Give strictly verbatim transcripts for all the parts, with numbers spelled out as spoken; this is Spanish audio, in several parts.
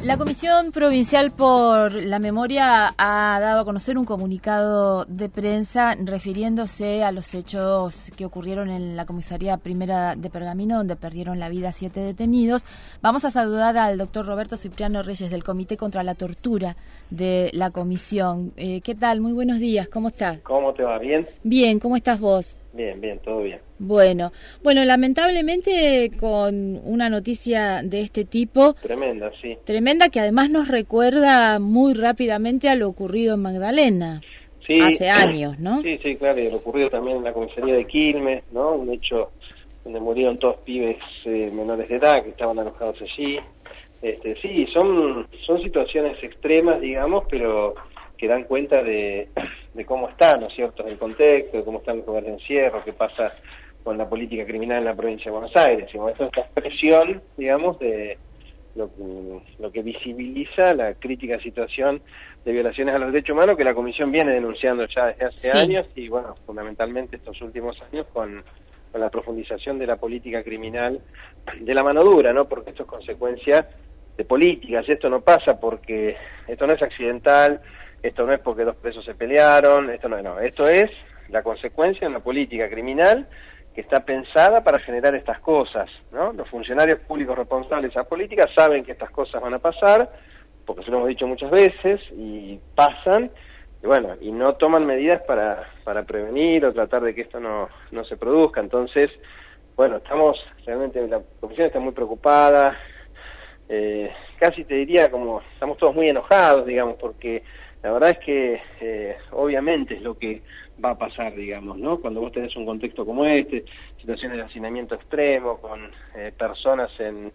La Comisión Provincial por la Memoria ha dado a conocer un comunicado de prensa refiriéndose a los hechos que ocurrieron en la comisaría primera de Pergamino, donde perdieron la vida siete detenidos. Vamos a saludar al doctor Roberto Cipriano Reyes, del Comité contra la Tortura de la Comisión. Eh, ¿Qué tal? Muy buenos días, ¿cómo está? ¿Cómo te va? ¿Bien? Bien, ¿cómo estás vos? Bien, bien, todo bien. Bueno, bueno, lamentablemente con una noticia de este tipo... Tremenda, sí. Tremenda, que además nos recuerda muy rápidamente a lo ocurrido en Magdalena, sí, hace años, ¿no? Sí, sí, claro, y lo ocurrido también en la comisaría de Quilmes, ¿no? Un hecho donde murieron todos pibes eh, menores de edad que estaban alojados allí. Este, sí, son, son situaciones extremas, digamos, pero que dan cuenta de, de cómo está, ¿no es cierto?, el contexto, de cómo están los lugares de encierro, qué pasa con la política criminal en la provincia de Buenos Aires. Y bueno, esto es esta expresión, digamos, de lo, lo que visibiliza la crítica situación de violaciones a los derechos humanos que la Comisión viene denunciando ya desde hace sí. años, y bueno, fundamentalmente estos últimos años con, con la profundización de la política criminal de la mano dura, ¿no? Porque esto es consecuencia de políticas, esto no pasa porque, esto no es accidental, esto no es porque dos presos se pelearon, esto no, no, esto es la consecuencia de una política criminal que está pensada para generar estas cosas, ¿no? Los funcionarios públicos responsables de esa política saben que estas cosas van a pasar, porque se lo hemos dicho muchas veces, y pasan, y bueno, y no toman medidas para, para prevenir o tratar de que esto no, no se produzca. Entonces, bueno, estamos, realmente la Comisión está muy preocupada, eh, casi te diría como, estamos todos muy enojados, digamos, porque la verdad es que eh, obviamente es lo que va a pasar, digamos, ¿no? Cuando vos tenés un contexto como este, situaciones de hacinamiento extremo, con eh, personas en,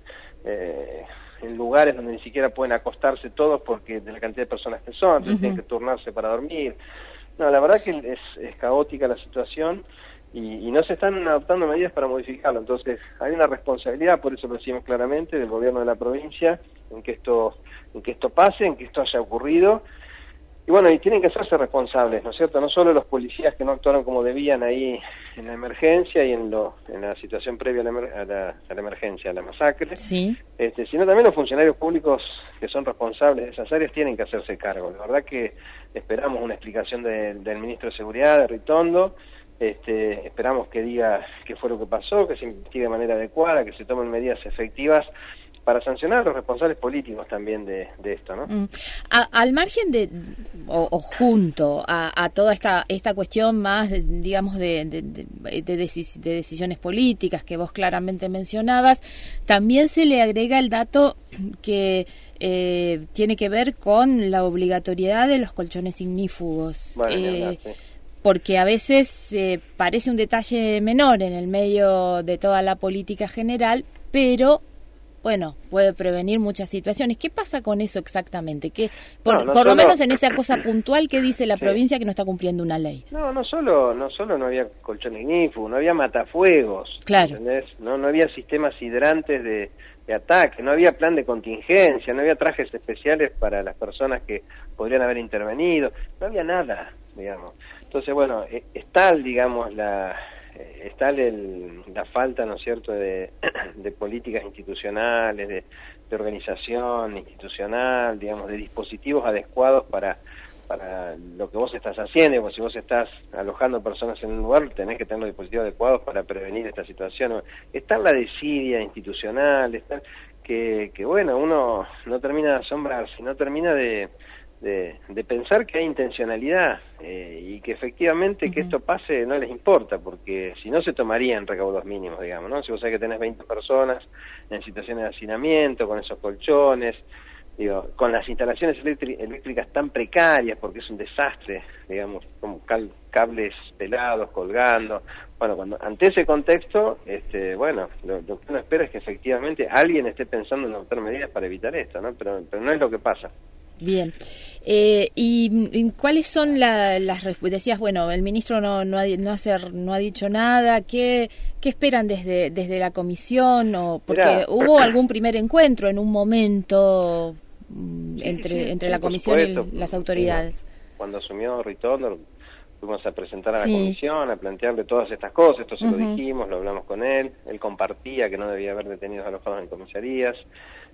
eh, en lugares donde ni siquiera pueden acostarse todos porque de la cantidad de personas que son, uh-huh. tienen que turnarse para dormir. No, la verdad que es, es caótica la situación y, y no se están adoptando medidas para modificarlo. Entonces, hay una responsabilidad, por eso lo decimos claramente, del gobierno de la provincia en que esto, en que esto pase, en que esto haya ocurrido. Y bueno, y tienen que hacerse responsables, ¿no es cierto? No solo los policías que no actuaron como debían ahí en la emergencia y en lo en la situación previa a la, a la, a la emergencia, a la masacre, sí. este, sino también los funcionarios públicos que son responsables de esas áreas tienen que hacerse cargo. La verdad que esperamos una explicación de, del ministro de Seguridad, de Ritondo, este, esperamos que diga qué fue lo que pasó, que se investigue de manera adecuada, que se tomen medidas efectivas para sancionar a los responsables políticos también de, de esto, ¿no? Mm. A, al margen de, o, o junto a, a toda esta esta cuestión más, de, digamos, de, de, de, de, decis, de decisiones políticas que vos claramente mencionabas, también se le agrega el dato que eh, tiene que ver con la obligatoriedad de los colchones ignífugos. Bueno, eh, verdad, sí. Porque a veces eh, parece un detalle menor en el medio de toda la política general, pero bueno, puede prevenir muchas situaciones. ¿Qué pasa con eso exactamente? ¿Qué, por no, no por solo... lo menos en esa cosa puntual que dice la sí. provincia que no está cumpliendo una ley? No, no solo no solo no había colchón ignífugo, no había matafuegos, claro. ¿entendés? No, no había sistemas hidrantes de, de ataque, no había plan de contingencia, no había trajes especiales para las personas que podrían haber intervenido, no había nada, digamos. Entonces, bueno, es tal, digamos, la... está el, la falta, ¿no es cierto?, de, de políticas institucionales, de, de organización institucional, digamos, de dispositivos adecuados para, para lo que vos estás haciendo. Porque si vos estás alojando personas en un lugar, tenés que tener los dispositivos adecuados para prevenir esta situación. Está la desidia institucional, está que, que, bueno, uno no termina de asombrarse, no termina de... De, de pensar que hay intencionalidad eh, y que efectivamente uh-huh. que esto pase no les importa, porque si no se tomarían recaudos mínimos, digamos, ¿no? Si vos sabés que tenés veinte personas en situaciones de hacinamiento, con esos colchones, digo, con las instalaciones eléctricas tan precarias, porque es un desastre, digamos, como cal cables pelados, colgando, bueno, cuando ante ese contexto, este, bueno, lo, lo que uno espera es que efectivamente alguien esté pensando en adoptar medidas para evitar esto, ¿no? Pero, pero no es lo que pasa. Bien. Eh, y, y ¿cuáles son la, las decías, bueno, el ministro no no ha, no, hacer, no ha dicho nada, ¿qué, qué esperan desde desde la comisión? O porque Mirá. hubo algún primer encuentro en un momento sí, entre sí, entre sí, la comisión supuesto. y las autoridades. Cuando asumió Ritondo, fuimos a presentar a la sí. comisión, a plantearle todas estas cosas, esto se uh-huh. lo dijimos, lo hablamos con él, él compartía que no debía haber detenidos alojados en comisarías.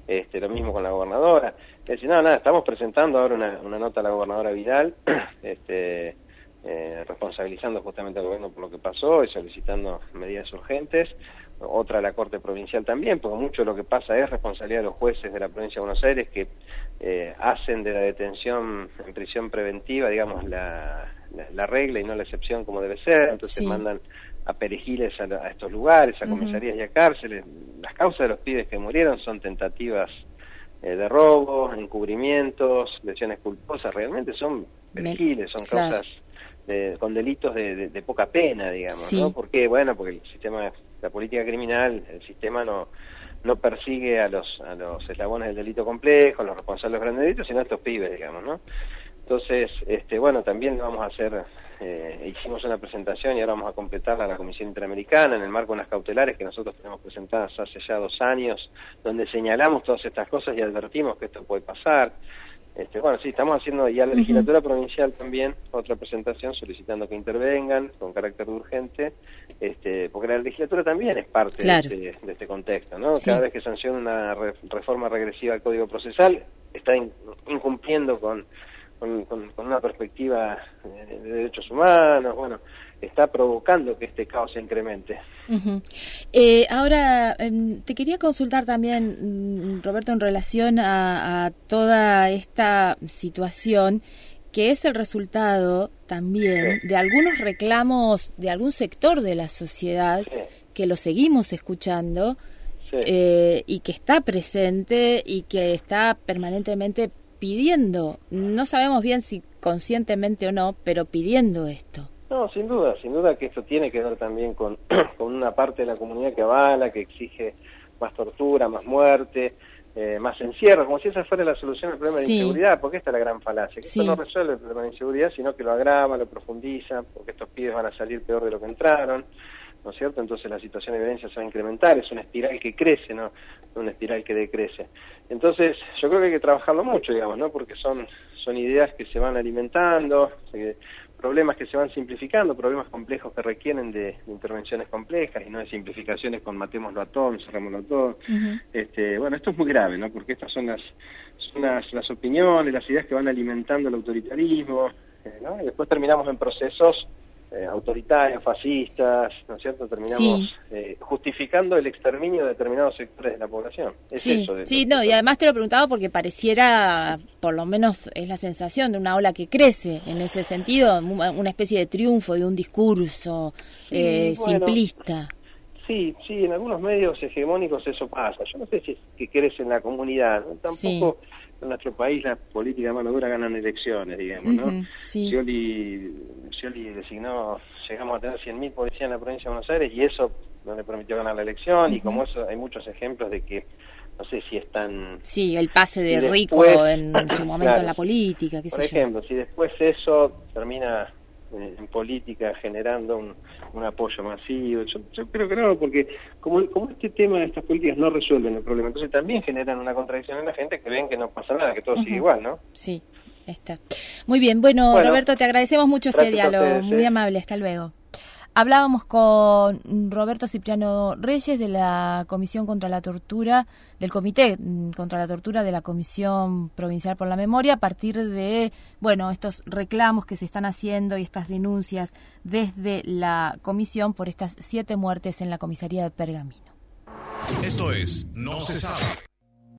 este, lo mismo con la gobernadora. Es decir, no, nada, estamos presentando ahora una, una nota a la gobernadora Vidal, este, eh, responsabilizando justamente al gobierno por lo que pasó y solicitando medidas urgentes, otra a la Corte Provincial también, porque mucho de lo que pasa es responsabilidad de los jueces de la Provincia de Buenos Aires que eh, hacen de la detención en prisión preventiva, digamos, la, la, la regla y no la excepción como debe ser, entonces sí. mandan a perejiles a, a estos lugares, a comisarías uh-huh. y a cárceles. Las causas de los pibes que murieron son tentativas eh, de robo, encubrimientos, lesiones culposas, realmente son perejiles, son claro. causas de, con delitos de, de, de poca pena, digamos, sí. ¿no? ¿Por qué? Bueno, porque el sistema, la política criminal, el sistema no no persigue a los a los eslabones del delito complejo, los responsables de los grandes delitos, sino a estos pibes, digamos, ¿no? Entonces, este, bueno, también vamos a hacer, eh, hicimos una presentación y ahora vamos a completarla a la Comisión Interamericana en el marco de unas cautelares que nosotros tenemos presentadas hace ya dos años, donde señalamos todas estas cosas y advertimos que esto puede pasar. Este, bueno, sí, estamos haciendo, y a la uh-huh. legislatura provincial también, otra presentación solicitando que intervengan con carácter urgente, este, porque la legislatura también es parte claro. de, este, de este contexto, ¿no? Sí. Cada vez que sanciona una re, reforma regresiva al Código Procesal, está in, incumpliendo con, con, con, con una perspectiva de, de derechos humanos, bueno, está provocando que este caos se incremente. Uh-huh. Eh, ahora, eh, te quería consultar también, Roberto, en relación a, a toda esta situación, que es el resultado también sí. de algunos reclamos de algún sector de la sociedad, sí. que lo seguimos escuchando, sí. eh, y que está presente y que está permanentemente pidiendo, no sabemos bien si conscientemente o no, pero pidiendo esto. No, sin duda, sin duda que esto tiene que ver también con, con una parte de la comunidad que avala, que exige más tortura, más muerte, eh, más encierro, como si esa fuera la solución al problema sí. de inseguridad, porque esta es la gran falacia, que sí. esto no resuelve el problema de inseguridad, sino que lo agrava, lo profundiza, porque estos pibes van a salir peor de lo que entraron, ¿no es cierto? Entonces la situación de violencia se va a incrementar, es una espiral que crece, no una espiral que decrece. Entonces yo creo que hay que trabajarlo mucho, digamos, ¿no? Porque son, son ideas que se van alimentando, se, problemas que se van simplificando, problemas complejos que requieren de, de intervenciones complejas y no de simplificaciones con matémoslo a todos, cerrémoslo a todos. Uh-huh. Este, bueno, esto es muy grave, ¿no? Porque estas son las son las, las opiniones, las ideas que van alimentando el autoritarismo, eh, ¿no? Y después terminamos en procesos eh, autoritarios, fascistas, ¿no es cierto? Terminamos sí. eh, justificando el exterminio de determinados sectores de la población. Es sí, eso. De sí, no, y además te lo preguntaba porque pareciera, por lo menos es la sensación de una ola que crece en ese sentido, una especie de triunfo de un discurso sí, eh, bueno, simplista. Sí, sí, en algunos medios hegemónicos eso pasa. Yo no sé si es que crece en la comunidad, ¿no? Tampoco sí. en nuestro país la política de mano dura ganan elecciones, digamos, ¿no? Uh-huh, sí. Scioli, Scioli designó, llegamos a tener cien mil policías en la provincia de Buenos Aires y eso no le permitió ganar la elección, uh-huh. y como eso hay muchos ejemplos de que no sé si están... Sí, el pase de después, Rico en, en su momento claro, en la política, qué sé yo. Por ejemplo, si después eso termina en política generando un, un apoyo masivo, yo, yo creo que no, porque como, como este tema de estas políticas no resuelven el problema, entonces también generan una contradicción en la gente que ven que no pasa nada, que todo uh-huh. sigue igual, ¿no? Sí, está. Muy bien, bueno, bueno Roberto, te agradecemos mucho este diálogo, ustedes, muy ¿eh? amable, hasta luego. Hablábamos con Roberto Cipriano Reyes de la Comisión contra la Tortura, del Comité contra la Tortura de la Comisión Provincial por la Memoria, a partir de, bueno, estos reclamos que se están haciendo y estas denuncias desde la comisión por estas siete muertes en la comisaría de Pergamino. Esto es No se sabe.